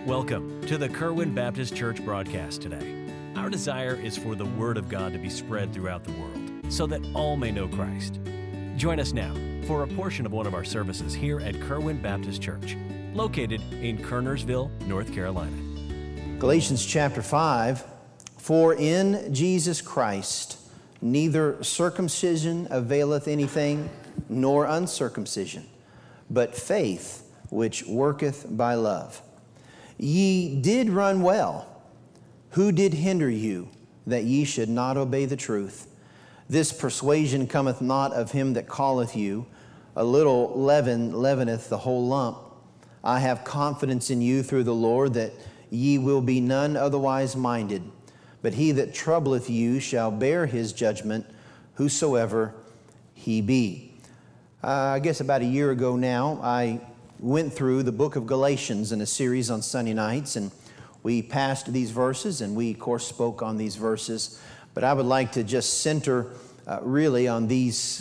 Welcome to the Kerwin Baptist Church broadcast today. Our desire is for the Word of God to be spread throughout the world so that all may know Christ. Join us now for a portion of one of our services here at Kerwin Baptist Church, located in Kernersville, North Carolina. Galatians chapter 5, for in Jesus Christ neither circumcision availeth anything, nor uncircumcision, but faith which worketh by love. Ye did run well. Who did hinder you that ye should not obey the truth? This persuasion cometh not of him that calleth you. A little leaven leaveneth the whole lump. I have confidence in you through the Lord that ye will be none otherwise minded. But he that troubleth you shall bear his judgment, whosoever he be. I guess about a year ago now, I went through the book of Galatians in a series on Sunday nights, and we passed these verses, and we, of course, spoke on these verses. But I would like to just center really on these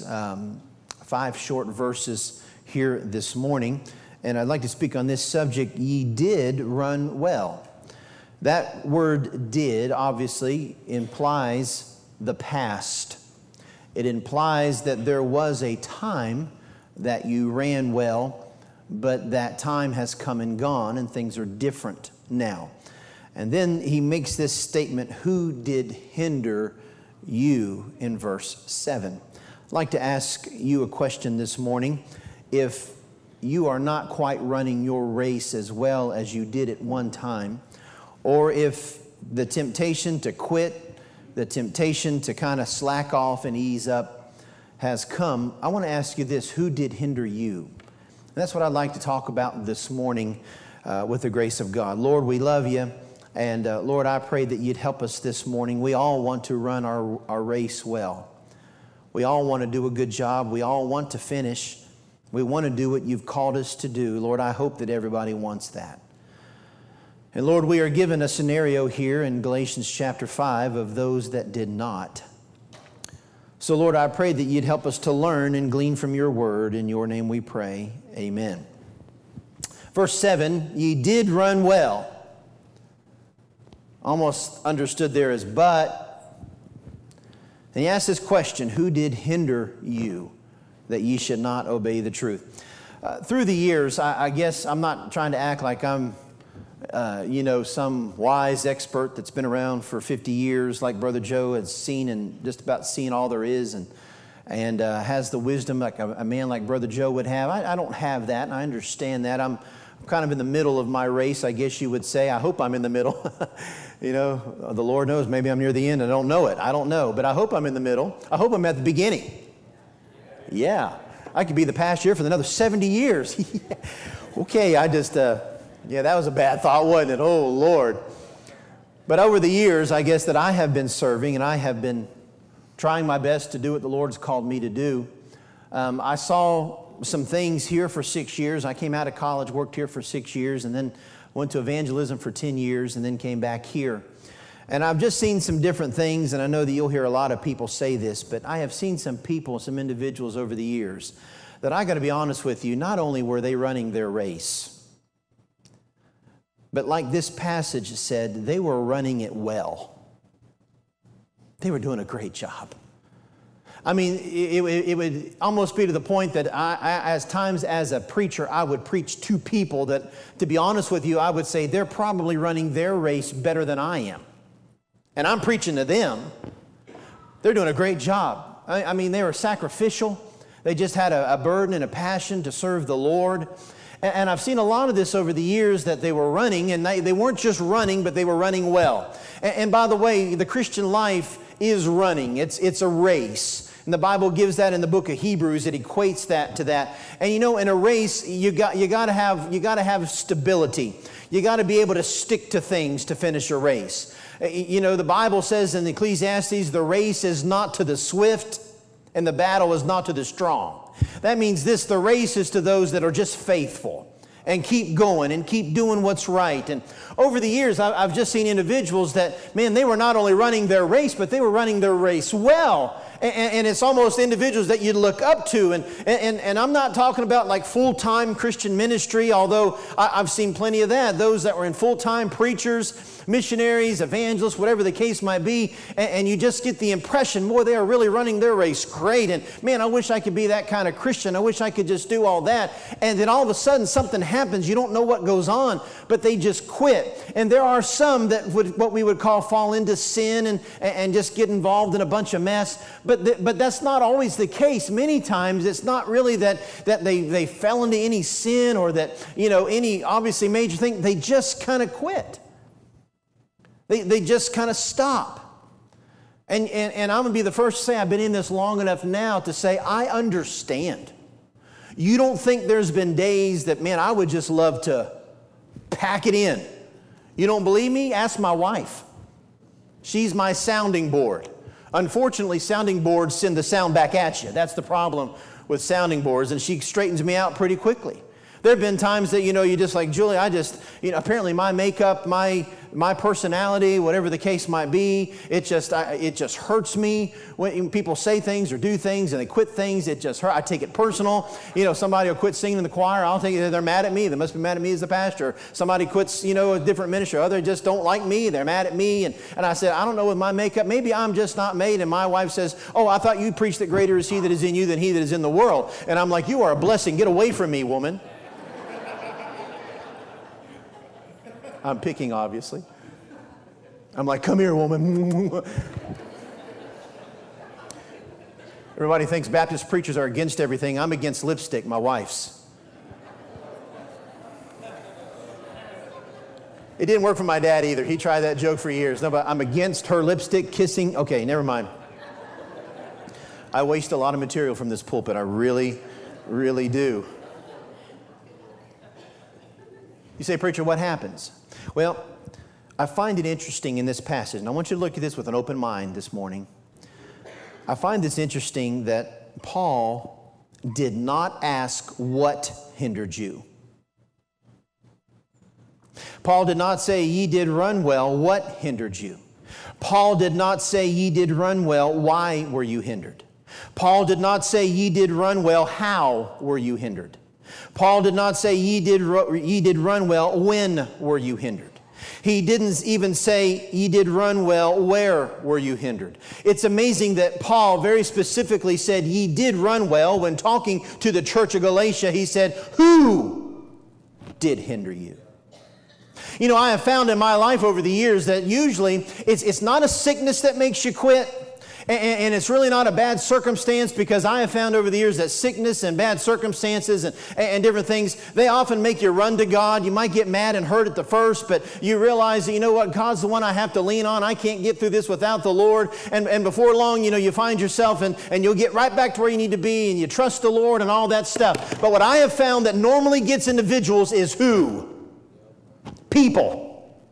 5 short verses here this morning. And I'd like to speak on this subject, ye did run well. That word did obviously implies the past. It implies that there was a time that you ran well, but that time has come and gone and things are different now. And then he makes this statement, who did hinder you, in verse 7. I'd like to ask you a question this morning. If you are not quite running your race as well as you did at one time, or if the temptation to quit, the temptation to kind of slack off and ease up has come, I want to ask you this, who did hinder you? And that's what I'd like to talk about this morning with the grace of God. Lord, we love you. And Lord, I pray that you'd help us this morning. We all want to run our race well. We all want to do a good job. We all want to finish. We want to do what you've called us to do. Lord, I hope that everybody wants that. And Lord, we are given a scenario here in Galatians chapter 5 of those that did not. So Lord, I pray that you'd help us to learn and glean from your word. In your name we pray. Amen. Verse 7, ye did run well. Almost understood there as but. And he asks this question, who did hinder you that ye should not obey the truth? Through the years, I guess I'm not trying to act like I'm some wise expert that's been around for 50 years, like Brother Joe has seen and just about seen all there is and has the wisdom like a man like Brother Joe would have. I don't have that, and I understand that. I'm kind of in the middle of my race, I guess you would say. I hope I'm in the middle. The Lord knows, maybe I'm near the end. I don't know it. I don't know, but I hope I'm in the middle. I hope I'm at the beginning. Yeah, I could be the pastor here for another 70 years. Okay, that was a bad thought, wasn't it? Oh, Lord. But over the years, I guess that I have been serving and I have been trying my best to do what the Lord's called me to do. I saw some things here for 6 years. I came out of college, worked here for 6 years, and then went to evangelism for 10 years and then came back here. And I've just seen some different things, and I know that you'll hear a lot of people say this, but I have seen some people, some individuals over the years that I got to be honest with you, not only were they running their race, but like this passage said, they were running it well. They were doing a great job. I mean, it would almost be to the point that as a preacher, I would preach to people that, to be honest with you, I would say they're probably running their race better than I am. And I'm preaching to them. They're doing a great job. I mean, they were sacrificial. They just had a burden and a passion to serve the Lord. And I've seen a lot of this over the years that they were running, and they weren't just running, but they were running well. And by the way, the Christian life is running. It's a race. And the Bible gives that in the book of Hebrews. It equates that to that. And in a race, you got to have stability. You got to be able to stick to things to finish a race. The Bible says in Ecclesiastes, the race is not to the swift, and the battle is not to the strong. That means this, the race is to those that are just faithful. and keep going and keep doing what's right. And over the years, I've just seen individuals that, man, they were not only running their race, but they were running their race well. And it's almost individuals that you'd look up to. And I'm not talking about like full-time Christian ministry, although I've seen plenty of that. Those that were in full-time preachers, missionaries, evangelists, whatever the case might be. And you just get the impression, boy, they are really running their race great. And man, I wish I could be that kind of Christian. I wish I could just do all that. And then all of a sudden something happens. You don't know what goes on, but they just quit. And there are some that would, what we would call, fall into sin and just get involved in a bunch of mess. But that's not always the case. Many times it's not really that they fell into any sin or that, any obviously major thing. They just kind of quit. They just kind of stop. And I'm going to be the first to say I've been in this long enough now to say I understand. You don't think there's been days that, man, I would just love to pack it in. You don't believe me? Ask my wife. She's my sounding board. Unfortunately, sounding boards send the sound back at you. That's the problem with sounding boards, and she straightens me out pretty quickly. There have been times that, you just like, Julie, apparently my makeup, my personality, whatever the case might be, it just hurts me when people say things or do things and they quit things. It just hurts. I take it personal. Somebody will quit singing in the choir. I'll think they're mad at me. They must be mad at me as the pastor. Somebody quits, a different ministry. Others just don't like me. They're mad at me. And I said, I don't know with my makeup. Maybe I'm just not made. And my wife says, oh, I thought you preached that greater is he that is in you than he that is in the world. And I'm like, you are a blessing. Get away from me, woman. I'm picking, obviously. I'm like, come here, woman. Everybody thinks Baptist preachers are against everything. I'm against lipstick, my wife's. It didn't work for my dad either. He tried that joke for years. No, but I'm against her lipstick kissing. Okay, never mind. I waste a lot of material from this pulpit. I really, really do. You say, preacher, what happens? Well, I find it interesting in this passage, and I want you to look at this with an open mind this morning. I find this interesting that Paul did not ask what hindered you. Paul did not say, ye did run well, what hindered you? Paul did not say, ye did run well, why were you hindered? Paul did not say, ye did run well, how were you hindered? Paul did not say, ye did run well, when were you hindered? He didn't even say, ye did run well, where were you hindered? It's amazing that Paul very specifically said, ye did run well. When talking to the church of Galatia, he said, who did hinder you? I have found in my life over the years that usually it's not a sickness that makes you quit. And it's really not a bad circumstance, because I have found over the years that sickness and bad circumstances and different things, they often make you run to God. You might get mad and hurt at the first, but you realize that, you know what, God's the one I have to lean on. I can't get through this without the Lord. And before long, you find yourself and you'll get right back to where you need to be, and you trust the Lord and all that stuff. But what I have found that normally gets individuals is who? People.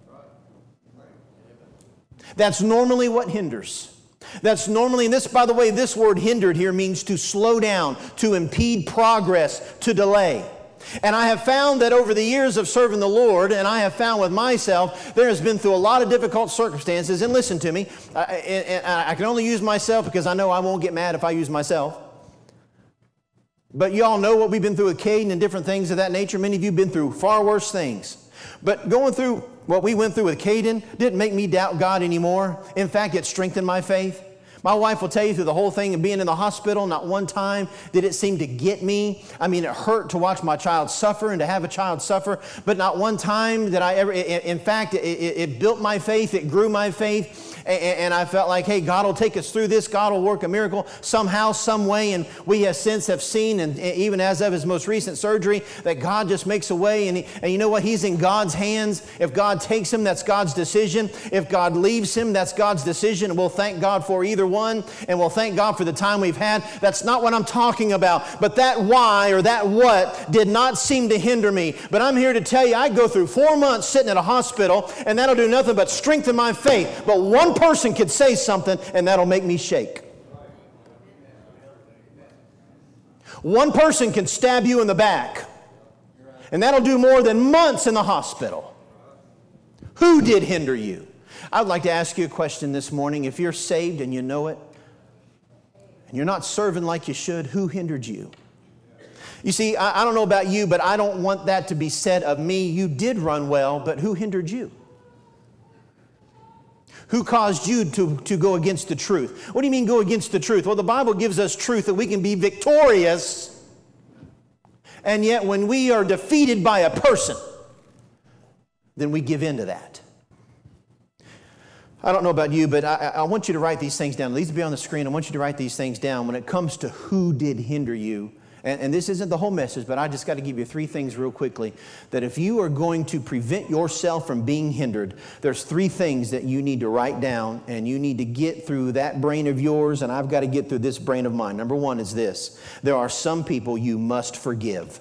That's normally what hinders. That's normally, and this, by the way, this word hindered here means to slow down, to impede progress, to delay. And I have found that over the years of serving the Lord, and I have found with myself, there has been through a lot of difficult circumstances. And listen to me, I can only use myself because I know I won't get mad if I use myself. But you all know what we've been through with Caden and different things of that nature. Many of you have been through far worse things. But going through what we went through with Caden didn't make me doubt God anymore. In fact, it strengthened my faith. My wife will tell you through the whole thing of being in the hospital, not one time did it seem to get me. I mean, it hurt to watch my child suffer and to have a child suffer, but not one time did I ever, in fact, it built my faith, it grew my faith. And I felt like, hey, God will take us through this. God will work a miracle somehow, some way. And we have since have seen, and even as of his most recent surgery, that God just makes a way. And you know what? He's in God's hands. If God takes him, that's God's decision. If God leaves him, that's God's decision. And we'll thank God for either one. And we'll thank God for the time we've had. That's not what I'm talking about. But that why or that what did not seem to hinder me. But I'm here to tell you, I go through 4 months sitting at a hospital, and that'll do nothing but strengthen my faith. But one person could say something, and that'll make me shake. One person can stab you in the back, And that'll do more than months in the hospital. Who did hinder you? I'd like to ask you a question this morning. If you're saved and you know it, and you're not serving like you should, who hindered you? You see, I don't know about you, but I don't want that to be said of me. You did run well, but who hindered you? Who caused you to go against the truth? What do you mean go against the truth? Well, the Bible gives us truth that we can be victorious. And yet when we are defeated by a person, then we give in to that. I don't know about you, but I want you to write these things down. These will be on the screen. I want you to write these things down when it comes to who did hinder you. And this isn't the whole message, but I just got to give you 3 things real quickly. That if you are going to prevent yourself from being hindered, there's 3 things that you need to write down, and you need to get through that brain of yours, and I've got to get through this brain of mine. Number 1 is this. There are some people you must forgive.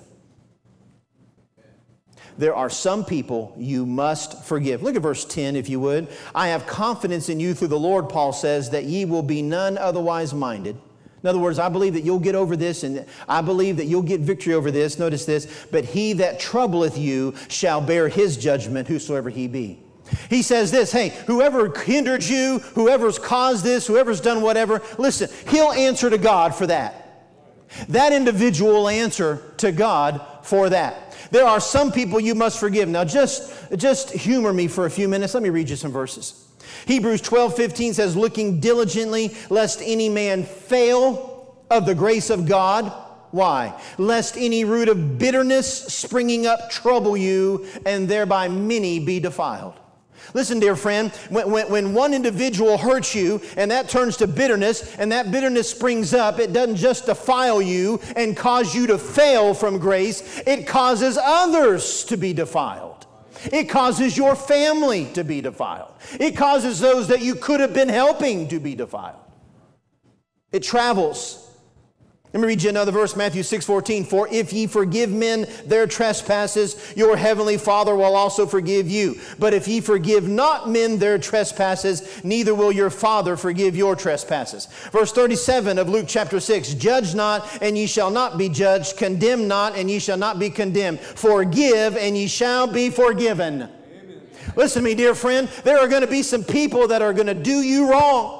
There are some people you must forgive. Look at verse 10, if you would. I have confidence in you through the Lord, Paul says, that ye will be none otherwise minded. In other words, I believe that you'll get over this, and I believe that you'll get victory over this. Notice this, but he that troubleth you shall bear his judgment, whosoever he be. He says this, hey, whoever hindered you, whoever's caused this, whoever's done whatever, listen, he'll answer to God for that. That individual will answer to God for that. There are some people you must forgive. Now just humor me for a few minutes. Let me read you some verses. Hebrews 12:15 says, looking diligently, lest any man fail of the grace of God. Why? Lest any root of bitterness springing up trouble you, and thereby many be defiled. Listen, dear friend, when one individual hurts you, and that turns to bitterness, and that bitterness springs up, it doesn't just defile you and cause you to fail from grace, it causes others to be defiled. It causes your family to be defiled. It causes those that you could have been helping to be defiled. It travels. Let me read you another verse, Matthew 6:14. For if ye forgive men their trespasses, your heavenly Father will also forgive you. But if ye forgive not men their trespasses, neither will your Father forgive your trespasses. Verse 37 of Luke chapter 6. Judge not, and ye shall not be judged. Condemn not, and ye shall not be condemned. Forgive, and ye shall be forgiven. Amen. Listen to me, dear friend. There are going to be some people that are going to do you wrong.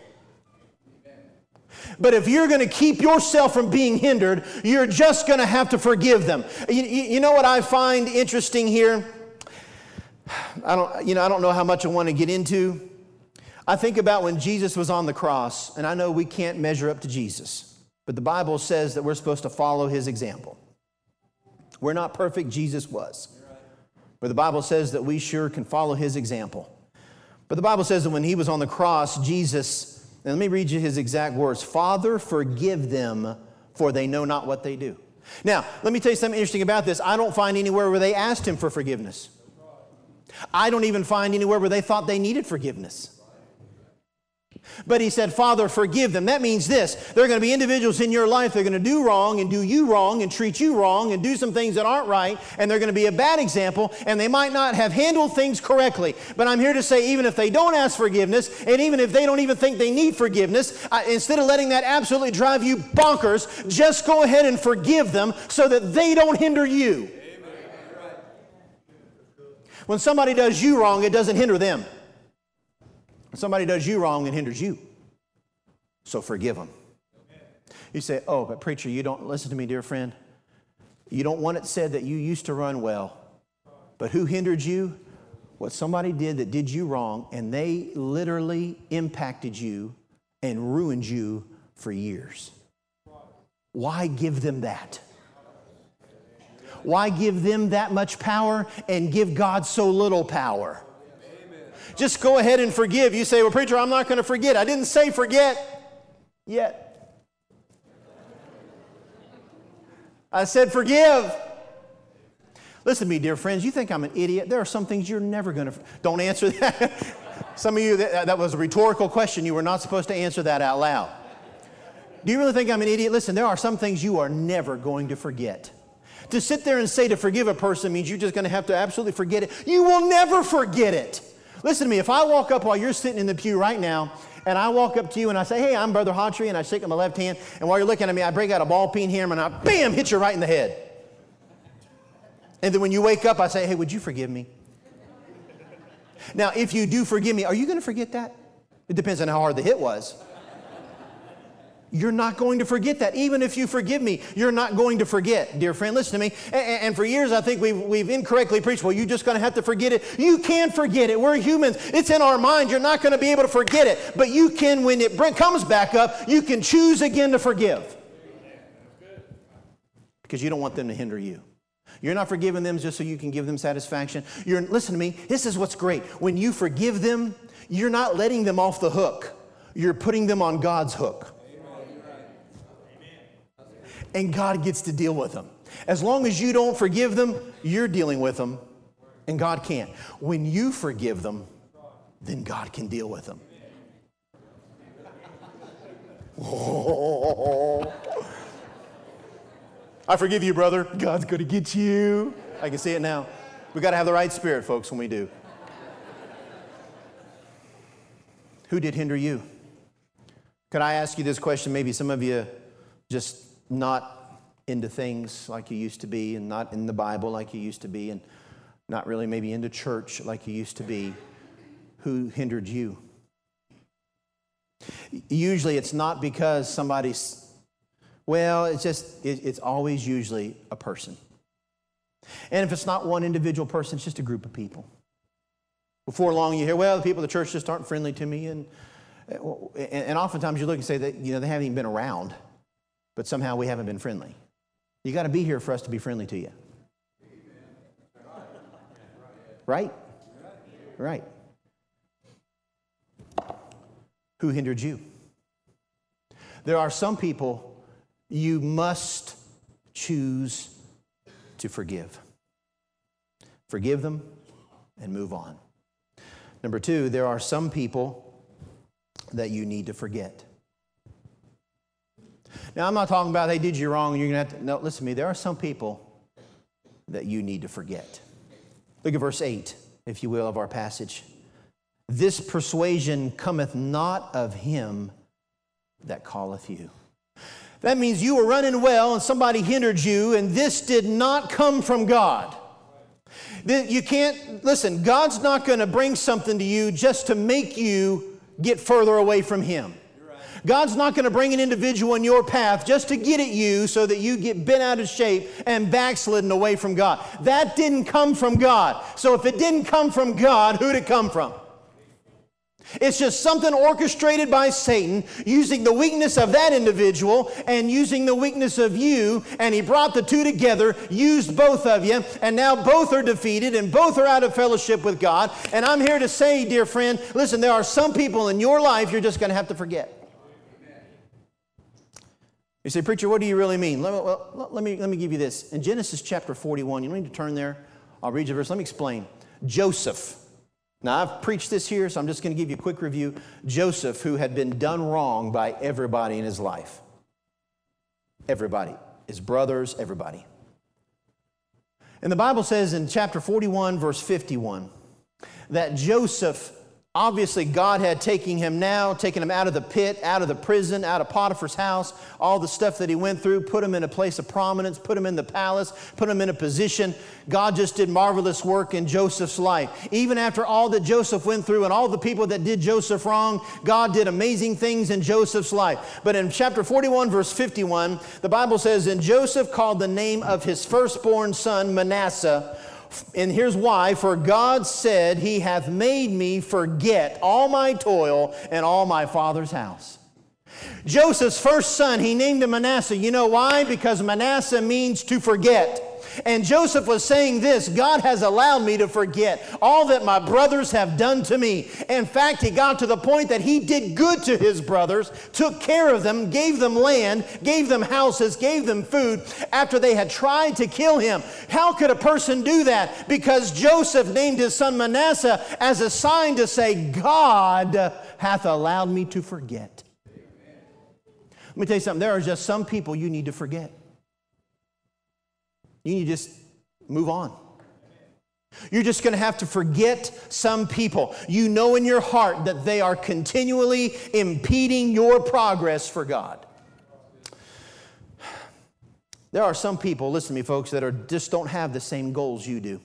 But if you're going to keep yourself from being hindered, you're just going to have to forgive them. You know what I find interesting here? I don't know how much I want to get into. I think about when Jesus was on the cross, and I know we can't measure up to Jesus, but the Bible says that we're supposed to follow his example. We're not perfect, Jesus was. But the Bible says that we sure can follow his example. But the Bible says that when he was on the cross, Jesus... Now, let me read you his exact words. Father, forgive them, for they know not what they do. Now, let me tell you something interesting about this. I don't find anywhere where they asked him for forgiveness. I don't even find anywhere where they thought they needed forgiveness. But he said, Father, forgive them. That means this. There are going to be individuals in your life that are going to do wrong and do you wrong and treat you wrong and do some things that aren't right, and they're going to be a bad example, and they might not have handled things correctly. But I'm here to say, even if they don't ask forgiveness, and even if they don't even think they need forgiveness, instead of letting that absolutely drive you bonkers, just go ahead and forgive them so that they don't hinder you. Amen. When somebody does you wrong, it doesn't hinder them. When somebody does you wrong, it hinders you. So forgive them. You say, oh, but preacher, you don't, listen to me, dear friend. You don't want it said that you used to run well. But who hindered you? What somebody did that did you wrong, and they literally impacted you and ruined you for years. Why give them that? Why give them that much power and give God so little power? Just go ahead and forgive. You say, well, preacher, I'm not going to forget. I didn't say forget yet. I said forgive. Listen to me, dear friends. You think I'm an idiot? There are some things you're never going to... Don't answer that. Some of you, that was a rhetorical question. You were not supposed to answer that out loud. Do you really think I'm an idiot? Listen, there are some things you are never going to forget. To sit there and say to forgive a person means you're just going to have to absolutely forget it. You will never forget it. Listen to me, if I walk up while you're sitting in the pew right now, and I walk up to you and I say, hey, I'm Brother Hawtree, and I shake my left hand, and while you're looking at me, I break out a ball peen hammer and I, bam, hit you right in the head. And then when you wake up, I say, hey, would you forgive me? Now, if you do forgive me, are you going to forget that? It depends on how hard the hit was. You're not going to forget that. Even if you forgive me, you're not going to forget. Dear friend, listen to me. And for years, I think we've incorrectly preached, well, you're just going to have to forget it. You can forget it. We're humans. It's in our mind. You're not going to be able to forget it. But you can, when it comes back up, you can choose again to forgive. Because you don't want them to hinder you. You're not forgiving them just so you can give them satisfaction. Listen to me. This is what's great. When you forgive them, you're not letting them off the hook. You're putting them on God's hook. And God gets to deal with them. As long as you don't forgive them, you're dealing with them, and God can't. When you forgive them, then God can deal with them. Oh. I forgive you, brother. God's going to get you. I can see it now. We've got to have the right spirit, folks, when we do. Who did hinder you? Could I ask you this question? Maybe some of you just not into things like you used to be, and not in the Bible like you used to be, and not really maybe into church like you used to be. Who hindered you? Usually it's not because somebody's, well, it's always usually a person. And if it's not one individual person, it's just a group of people. Before long you hear, well, the people of the church just aren't friendly to me, and oftentimes you look and say that, they haven't even been around. But somehow we haven't been friendly. You got to be here for us to be friendly to you. Right? Right. Who hindered you? There are some people you must choose to forgive. Forgive them and move on. Number two, there are some people that you need to forget. Now, I'm not talking about they did you wrong and you're going to have to... No, listen to me. There are some people that you need to forget. Look at verse 8, if you will, of our passage. This persuasion cometh not of him that calleth you. That means you were running well and somebody hindered you, and this did not come from God. You can't... Listen, God's not going to bring something to you just to make you get further away from Him. God's not going to bring an individual in your path just to get at you so that you get bent out of shape and backslidden away from God. That didn't come from God. So if it didn't come from God, who'd it come from? It's just something orchestrated by Satan, using the weakness of that individual and using the weakness of you, and he brought the two together, used both of you, and now both are defeated and both are out of fellowship with God. And I'm here to say, dear friend, listen, there are some people in your life you're just going to have to forget. You say, preacher, what do you really mean? Let me give you this. In Genesis chapter 41, you don't need to turn there. I'll read you a verse. Let me explain. Joseph. Now, I've preached this here, so I'm just going to give you a quick review. Joseph, who had been done wrong by everybody in his life. Everybody. His brothers, everybody. And the Bible says in chapter 41, verse 51, that Joseph, obviously, God had taken him out of the pit, out of the prison, out of Potiphar's house, all the stuff that he went through, put him in a place of prominence, put him in the palace, put him in a position. God just did marvelous work in Joseph's life. Even after all that Joseph went through and all the people that did Joseph wrong, God did amazing things in Joseph's life. But in chapter 41, verse 51, the Bible says, and Joseph called the name of his firstborn son Manasseh. And here's why. For God said, He hath made me forget all my toil and all my father's house. Joseph's first son, he named him Manasseh. You know why? Because Manasseh means to forget. And Joseph was saying this, God has allowed me to forget all that my brothers have done to me. In fact, he got to the point that he did good to his brothers, took care of them, gave them land, gave them houses, gave them food after they had tried to kill him. How could a person do that? Because Joseph named his son Manasseh as a sign to say, God hath allowed me to forget. Let me tell you something. There are just some people you need to forget. You need to just move on. You're just going to have to forget some people. You know in your heart that they are continually impeding your progress for God. There are some people, listen to me folks, that just don't have the same goals you do.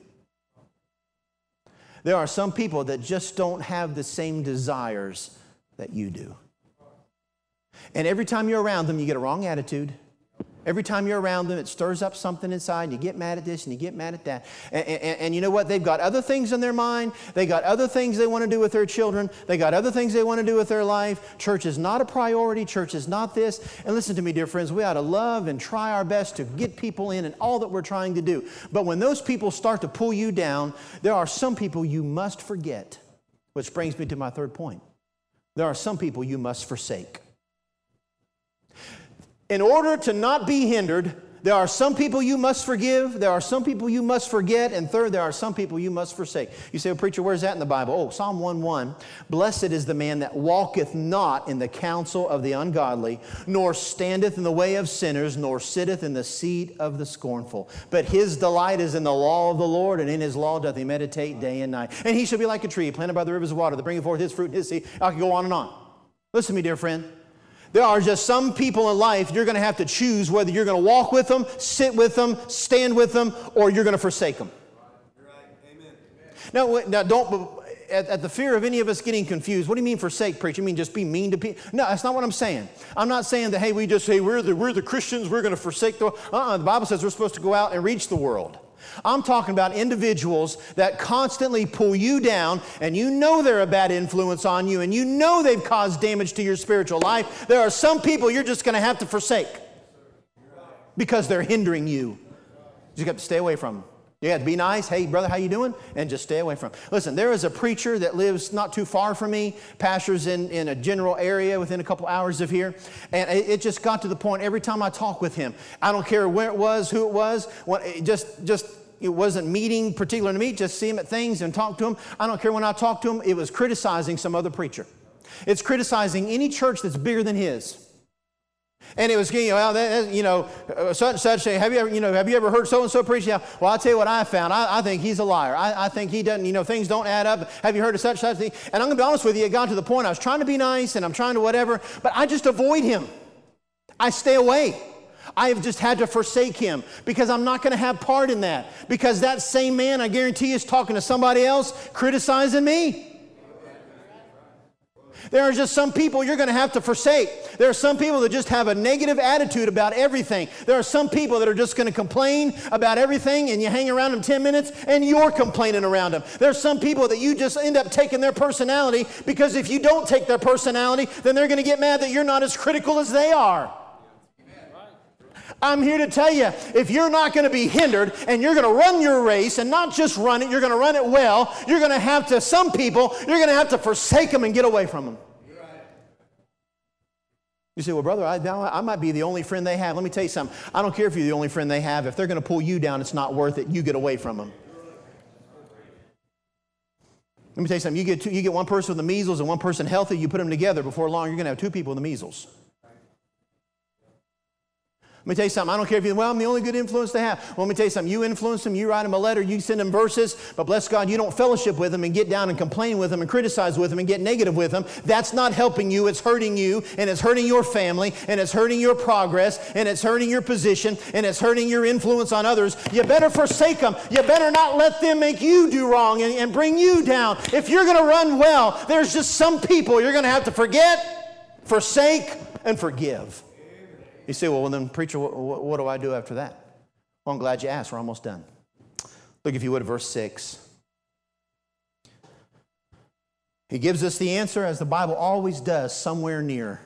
There are some people that just don't have the same desires that you do. And every time you're around them, you get a wrong attitude. Every time you're around them, it stirs up something inside, and you get mad at this and you get mad at that. And you know what? They've got other things in their mind. They got other things they want to do with their children. They got other things they want to do with their life. Church is not a priority. Church is not this. And listen to me, dear friends, we ought to love and try our best to get people in all that we're trying to do. But when those people start to pull you down, there are some people you must forget. Which brings me to my third point. There are some people you must forsake. In order to not be hindered, there are some people you must forgive, there are some people you must forget, and third, there are some people you must forsake. You say, well, preacher, where's that in the Bible? Oh, Psalm 1:1, blessed is the man that walketh not in the counsel of the ungodly, nor standeth in the way of sinners, nor sitteth in the seat of the scornful. But his delight is in the law of the Lord, and in his law doth he meditate day and night. And he shall be like a tree planted by the rivers of water, that bringeth forth his fruit in his seed. I can go on and on. Listen to me, dear friend. There are just some people in life you're going to have to choose whether you're going to walk with them, sit with them, stand with them, or you're going to forsake them. Right. Now don't, at the fear of any of us getting confused, what do you mean forsake, preacher? You mean just be mean to people? No, that's not what I'm saying. I'm not saying that, hey, we just say we're the Christians, we're going to forsake the world. The Bible says we're supposed to go out and reach the world. I'm talking about individuals that constantly pull you down, and you know they're a bad influence on you, and you know they've caused damage to your spiritual life. There are some people you're just going to have to forsake because they're hindering you. You have to stay away from them. You have to be nice. Hey, brother, how you doing? And just stay away from them. Listen, there is a preacher that lives not too far from me, pastors in a general area within a couple hours of here, and it just got to the point every time I talk with him, I don't care where it was, who it was, it wasn't meeting particular to me, just see him at things and talk to him. I don't care when I talk to him, it was criticizing some other preacher. It's criticizing any church that's bigger than his. And it was, such and such say, have you ever heard so-and-so preach? Yeah. Well, I'll tell you what I found. I think he's a liar. I think he doesn't, things don't add up. Have you heard of such thing? And I'm going to be honest with you, it got to the point I was trying to be nice and I'm trying to whatever, but I just avoid him. I stay away. I have just had to forsake him because I'm not going to have part in that. Because that same man, I guarantee you, is talking to somebody else, criticizing me. There are just some people you're going to have to forsake. There are some people that just have a negative attitude about everything. There are some people that are just going to complain about everything, and you hang around them 10 minutes and you're complaining around them. There are some people that you just end up taking their personality, because if you don't take their personality, then they're going to get mad that you're not as critical as they are. I'm here to tell you, if you're not going to be hindered and you're going to run your race and not just run it, you're going to run it well, you're going to have to, some people, you're going to have to forsake them and get away from them. You say, well, brother, I might be the only friend they have. Let me tell you something. I don't care if you're the only friend they have. If they're going to pull you down, it's not worth it. You get away from them. Let me tell you something. You get one person with the measles and one person healthy, you put them together, before long you're going to have two people with the measles. Let me tell you something. I don't care if I'm the only good influence they have. Well, let me tell you something. You influence them, you write them a letter, you send them verses, but bless God, you don't fellowship with them and get down and complain with them and criticize with them and get negative with them. That's not helping you. It's hurting you, and it's hurting your family, and it's hurting your progress, and it's hurting your position, and it's hurting your influence on others. You better forsake them. You better not let them make you do wrong and bring you down. If you're going to run well, there's just some people you're going to have to forget, forsake, and forgive. You say, well, then, preacher, what do I do after that? Well, I'm glad you asked. We're almost done. Look, if you would, at verse 6. He gives us the answer, as the Bible always does, somewhere near.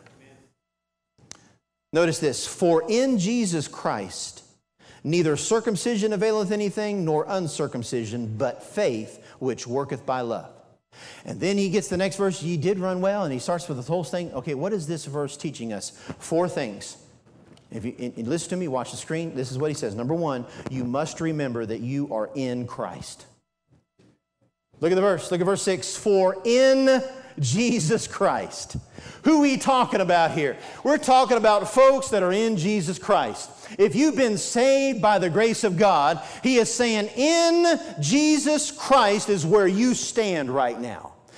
Notice this. For in Jesus Christ, neither circumcision availeth anything, nor uncircumcision, but faith which worketh by love. And then he gets the next verse, ye did run well, and he starts with the whole thing. Okay, what is this verse teaching us? 4 things. If you listen to me, watch the screen. This is what he says. Number 1, you must remember that you are in Christ. Look at the verse. Look at verse 6. For in Jesus Christ. Who are we talking about here? We're talking about folks that are in Jesus Christ. If you've been saved by the grace of God, he is saying in Jesus Christ is where you stand right now.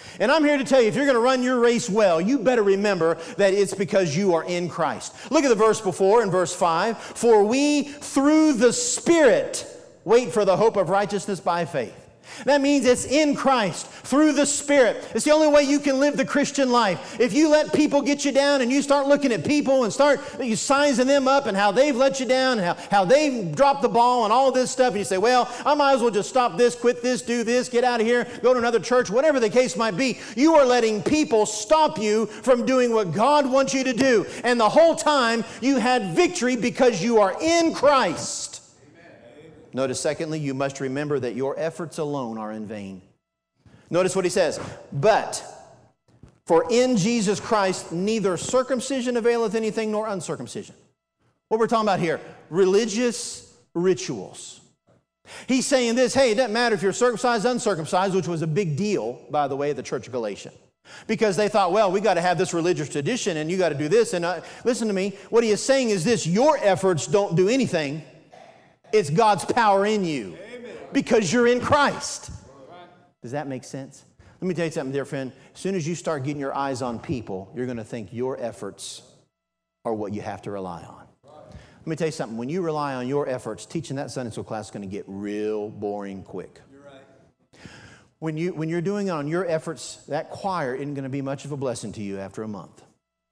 And I'm here to tell you, if you're going to run your race well, you better remember that it's because you are in Christ. Look at the verse before in verse 5. For we, through the Spirit, wait for the hope of righteousness by faith. That means it's in Christ, through the Spirit. It's the only way you can live the Christian life. If you let people get you down and you start looking at people and start sizing them up and how they've let you down and how they've dropped the ball and all this stuff, and you say, well, I might as well just stop this, quit this, do this, get out of here, go to another church, whatever the case might be, you are letting people stop you from doing what God wants you to do. And the whole time you had victory because you are in Christ. Notice, secondly, you must remember that your efforts alone are in vain. Notice what he says. But, for in Jesus Christ neither circumcision availeth anything nor uncircumcision. What we're talking about here, religious rituals. He's saying this, hey, it doesn't matter if you're circumcised, uncircumcised, which was a big deal, by the way, at the Church of Galatia. Because they thought, well, we got to have this religious tradition and you got to do this. And listen to me, what he is saying is this, your efforts don't do anything. It's God's power in you. Amen. Because you're in Christ. Does that make sense? Let me tell you something, dear friend. As soon as you start getting your eyes on people, you're going to think your efforts are what you have to rely on. Let me tell you something. When you rely on your efforts, teaching that Sunday school class is going to get real boring quick. You're right. When you're doing it on your efforts, that choir isn't going to be much of a blessing to you after a month.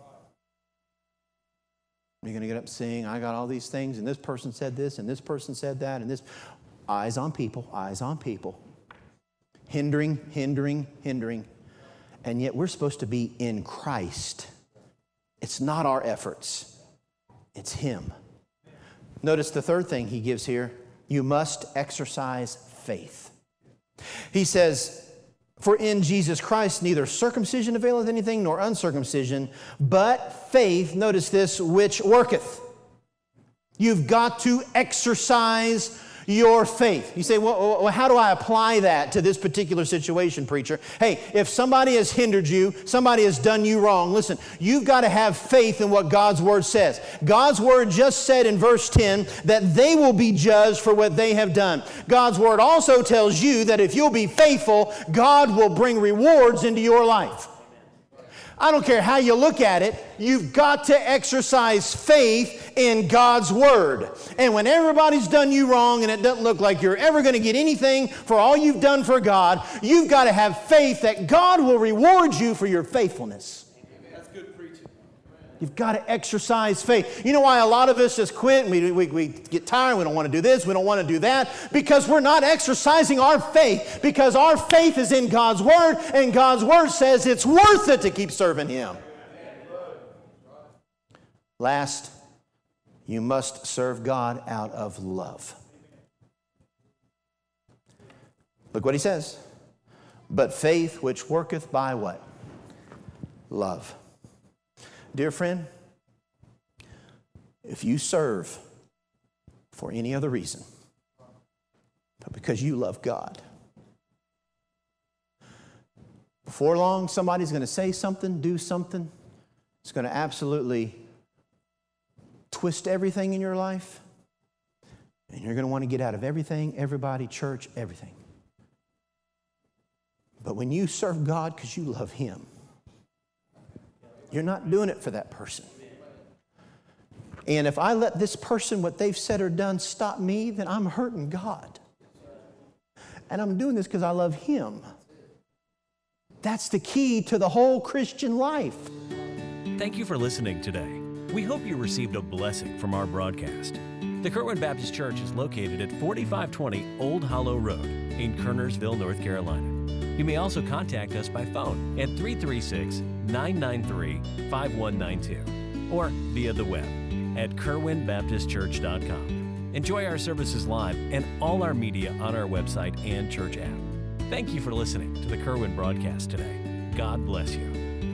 You're going to get up and sing, I got all these things, and this person said this, and this person said that, and this. Eyes on people, eyes on people. Hindering. And yet we're supposed to be in Christ. It's not our efforts. It's Him. Notice the third thing he gives here. You must exercise faith. He says, for in Jesus Christ neither circumcision availeth anything nor uncircumcision, but faith, notice this, which worketh. You've got to exercise your faith. You say, well, how do I apply that to this particular situation, preacher? Hey, if somebody has hindered you, somebody has done you wrong, listen, you've got to have faith in what God's Word says. God's Word just said in verse 10 that they will be judged for what they have done. God's Word also tells you that if you'll be faithful, God will bring rewards into your life. I don't care how you look at it, you've got to exercise faith in God's Word. And when everybody's done you wrong and it doesn't look like you're ever going to get anything for all you've done for God, you've got to have faith that God will reward you for your faithfulness. That's good preaching. You've got to exercise faith. You know why a lot of us just quit and we get tired, we don't want to do this, we don't want to do that? Because we're not exercising our faith. Because our faith is in God's Word, and God's Word says it's worth it to keep serving Him. Last, you must serve God out of love. Look what he says. But faith which worketh by what? Love. Dear friend, if you serve for any other reason but because you love God, before long somebody's going to say something, do something. It's going to absolutely twist everything in your life, and you're going to want to get out of everything, everybody, church, everything. But when you serve God because you love Him, you're not doing it for that person. And if I let this person, what they've said or done, stop me, then I'm hurting God. And I'm doing this because I love Him. That's the key to the whole Christian life. Thank you for listening today. We hope you received a blessing from our broadcast. The Kerwin Baptist Church is located at 4520 Old Hollow Road in Kernersville, North Carolina. You may also contact us by phone at 336-993-5192 or via the web at kerwinbaptistchurch.com. Enjoy our services live and all our media on our website and church app. Thank you for listening to the Kerwin broadcast today. God bless you.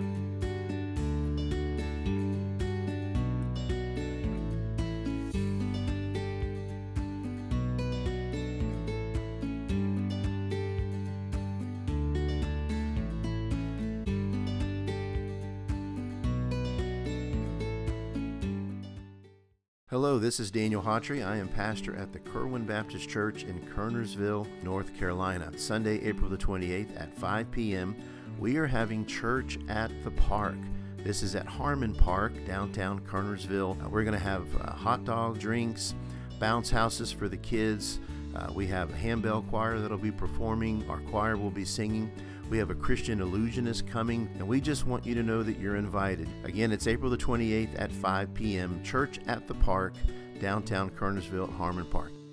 Hello, this is Daniel Hawtrey. I am pastor at the Kerwin Baptist Church in Kernersville, North Carolina. Sunday, April the 28th at 5 p.m., we are having Church at the Park. This is at Harmon Park, downtown Kernersville. We're going to have hot dog, drinks, bounce houses for the kids. We have a handbell choir that'll be performing. Our choir will be singing. We have a Christian illusionist coming, and we just want you to know that you're invited. Again, it's April the 28th at 5 p.m., Church at the Park, downtown Kernersville at Harmon Park.